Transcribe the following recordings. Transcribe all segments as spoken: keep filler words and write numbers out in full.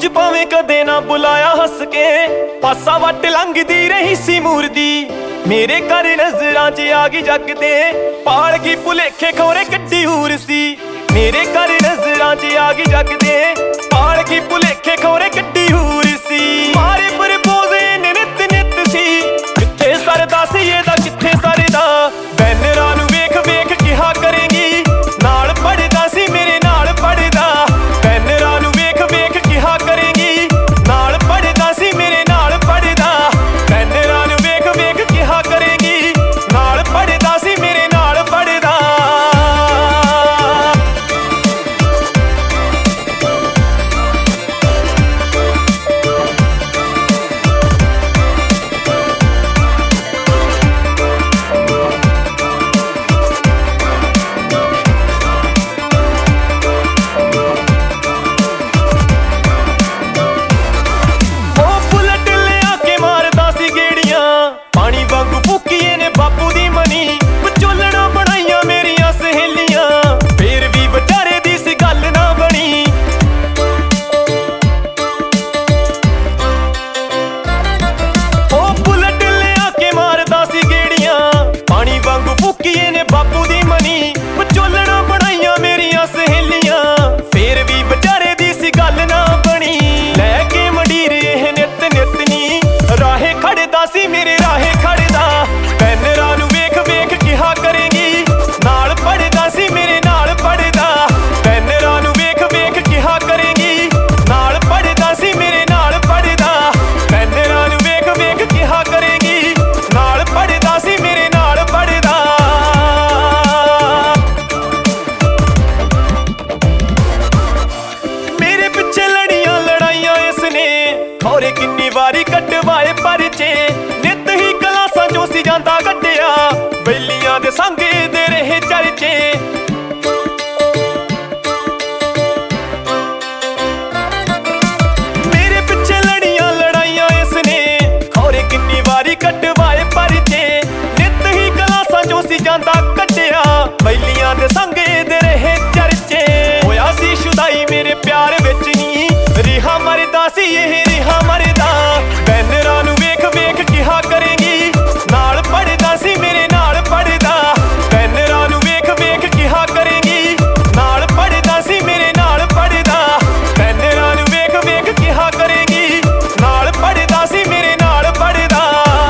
ਉਂਝ ਭਾਵੇਂ ਕਦੇ ਨਾ ਬੁਲਾਇਆ ਹੱਸ ਕੇ, ਪਾਸਾ ਵੱਟ ਲੰਘਦੀ ਰਹੀ ਸੀ ਮੂਰਦੀ। ਮੇਰੇ ਘਰ ਨਜ਼ਰਾਂ 'ਚ ਆ ਗਈ ਜੱਗ ਦੇ, ਪਾਲ ਗਈ ਭੁਲੇਖੇ ਖੋਰੇ ਕੱਢੀ ਹੂਰ ਸੀ। ਮੇਰੇ ਘਰ ਨਜ਼ਰਾਂ 'ਚ ਆ ਗਈ ਜੱਗ ਦੇ, ਪਾਲ ਗਈ ਭੁਲੇਖੇ ਖੋਰੇ ਕੱਢੀ ਹੂਰ ਸੀ। ਮਾਰੇ ਪ੍ਰਪੋਜ਼ ਇਹਨੇ ਨਿੱਤ ਨਿੱਤ ਸੀ, ਕਿੱਥੇ ਸਰਦਾ ਸੀ ਇਹਦਾ ਕਿੱਥੇ ਸਰਦਾ। ਬੈਨਰਾਂ ਨੂੰ ਵੇਖ ਵੇਖ ਕਿਹਾ ਕਰੇਂਗੀ, ਨਾਲ ਪੜਦਾ ਸੀ ਮੇਰੇ ਨਾਲ ਪੜਦਾ। ਬੈਨਰਾਂ ਨੂੰ ਵੇਖ ਵੇਖ ਕਿਹਾ ਕਰੇਂਗੀ, ਨਾਲ ਪੜਦਾ ਸੀ ਮੇਰੇ ਨਾਲ ਪੜਦਾ। ਬੈਨਰਾਂ ਨੂੰ ਵੇਖ ਵੇਖ ਕਿਹਾ ਕਰੇਂਗੀ, ਨਾਲ ਪੜਦਾ ਸੀ ਮੇਰੇ ਨਾਲ ਪੜਦਾ। ਪਾਣੀ ਵਾਂਗੂ ਫੂਕੀ ਇਹਨੇ ਬਾਪੂ ਦੀ ਮਨੀ, ਵਿਚੋਲਣਾ ਬਣਾਈਆਂ ਮੇਰੀਆਂ ਸਹੇਲੀਆਂ, ਫੇਰ ਵੀ ਵਿਚਾਰੇ ਦੀ ਸੀ ਗੱਲ ਨਾ ਬਣੀ। ਉਹ ਬੁਲਟ ਲਿਆ ਕੇ ਮਾਰਦਾ ਸੀ ਗੇੜੀਆਂ, ਪਾਣੀ ਵਾਂਗੂ ਫੂਕੀ ਇਹਨੇ ਬਾਪੂ ਦੀ ਮਨੀ, ਵਿਚੋਲਣਾ ਬਣਾਈਆਂ ਮੇਰੀਆਂ ਸਹੇਲੀਆਂ, ਫੇਰ ਵੀ ਵਿਚਾਰੇ ਦੀ ਸੀ ਗੱਲ ਨਾ ਬਣੀ। ਲੈ ਕੇ ਮੰਡੀਰ ਇਹ ਨਿੱਤ ਨਿੱਤ ਨੀ, ਰਾਹੇ ਖੜਦਾ ਸੀ ਮੇਰੇ ਰਾਹੇ ਖੜਦਾ। ਬੈਨਰਾਂ ਨੂੰ ਵੇਖ ਵੇਖ ਕਿਹਾ ਕਰੇਂਗੀ, ਨਾਲ ਪੜਦਾ ਸੀ ਮੇਰੇ ਨਾਲ ਪੜਦਾ। ਬੈਨਰਾਂ ਨੂੰ ਵੇਖ ਵੇਖ ਕਿਹਾ ਕਰੇਂਗੀ, ਨਾਲ ਪੜਦਾ ਸੀ ਮੇਰੇ ਨਾਲ ਪੜਦਾ। ਬੈਨਰਾਂ ਨੂੰ ਵੇਖ ਵੇਖ ਕਿਹਾ ਕਰੇਂਗੀ, ਨਾਲ ਪੜਦਾ ਸੀ ਮੇਰੇ ਨਾਲ ਪੜਦਾ। ਮੇਰੇ ਪਿੱਛੇ ਲੜੀਆਂ ਲੜਾਈਆਂ ਇਸਨੇ, ਖੌਰੇ ਕਿੰਨੀ ਵਾਰੀ ਕਟਵਾਏ ਪਰਚੇ। ਨਿੱਤ ਹੀ ਕਲਾਸਾਂ ਚੋਂ ਸੀ ਜਾਂਦਾ ਕੱਢਿਆ, ਬੈਲੀਆਂ ਦੇ ਸੰਗ ਦੇ ਰਹੇ ਚਰਚੇ। ਮੇਰੇ ਪਿੱਛੇ ਲੜੀਆਂ ਲੜਾਈਆਂ ਇਸਨੇ, ਖੌਰੇ ਕਿੰਨੀ ਵਾਰੀ ਕਟਵਾਏ ਪਰਚੇ। ਨਿੱਤ ਹੀ ਕਲਾਸਾਂ ਚੋਂ ਸੀ ਜਾਂਦਾ ਕੱਢਿਆ, ਬੈਲੀਆਂ ਦੇ ਸੰਗ ਦੇ ਰਹੇ ਚਰਚੇ। ਹੋਇਆ ਸੀ ਸ਼ੁਦਾਈ ਮੇਰੇ ਪਿਆਰ ਵਿੱਚ ਹੀ, ਰਿਹਾ ਮਰਦਾ ਸੀ ਇਹ ਰਿਹਾ ਮਰਦਾ। ਬੈਨਰਾਂ ਨੂੰ ਵੇਖ ਵੇਖ ਕਿਹਾ ਕਰੇਂਗੀ, ਨਾਲ ਪੜਦਾ ਸੀ ਮੇਰੇ ਨਾਲ ਪੜਦਾ। ਬੈਨਰਾਂ ਨੂੰ ਵੇਖ ਵੇਖ ਕਿਹਾ ਕਰੇਂਗੀ, ਨਾਲ ਪੜਦਾ ਸੀ ਮੇਰੇ ਨਾਲ ਪੜਦਾ। ਬੈਨਰਾਂ ਨੂੰ ਵੇਖ ਵੇਖ ਕਿਹਾ ਕਰੇਂਗੀ, ਨਾਲ ਪੜਦਾ ਸੀ ਮੇਰੇ ਨਾਲ ਪੜਦਾ।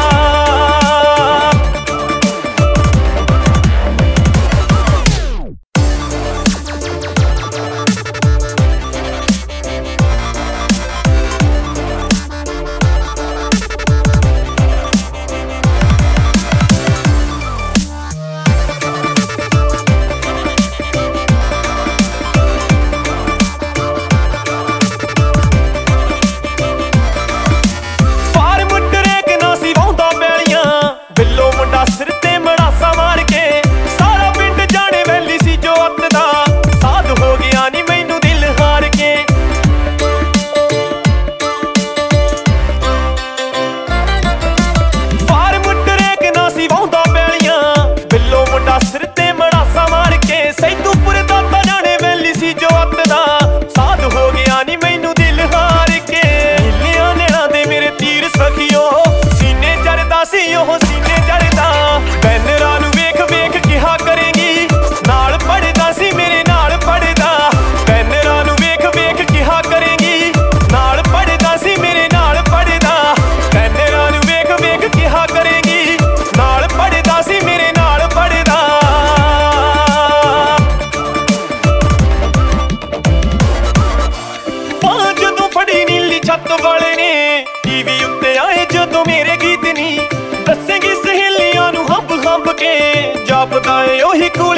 ਉਹ ਸੀਨੇ ਜਰਦਾ। ਬੈਨਰਾਂ ਨੂੰ ਵੇਖ ਵੇਖ ਕਿਹਾ ਕਰੇਂਗੀ, ਨਾਲ ਪੜਦਾ ਸੀ ਮੇਰੇ ਨਾਲ ਪੜਦਾ। ਬੈਨਰਾਂ ਨੂੰ ਵੇਖ ਵੇਖ ਕਿਹਾ ਕਰੇਂਗੀ, ਨਾਲ ਪੜਦਾ ਸੀ ਮੇਰੇ ਨਾਲ ਪੜਦਾ। ਬੈਨਰਾਂ ਨੂੰ ਵੇਖ ਵੇਖ ਕਿਹਾ ਕਰੇਂਗੀ, ਨਾਲ ਪੜਦਾ ਸੀ ਮੇਰੇ ਨਾਲ ਪੜਦਾ। ਬਾਂਹ ਜਦੋਂ ਫੜੀ ਨੀਲੀ ਛੱਤ ਵਾਲੇ ਨੇ, ਟੀਵੀ ਉੱਤੇ ਆਏ ਜਦੋਂ ਮੇਰੇ ਗੀਤ ਨੀ, ਦੱਸੇਂਗੀ ਸਹੇਲੀਆਂ ਨੂੰ ਹੰਬ ਹੰਬ ਕੇ, ਜਾਪਦਾ ਏ ਉਹੀ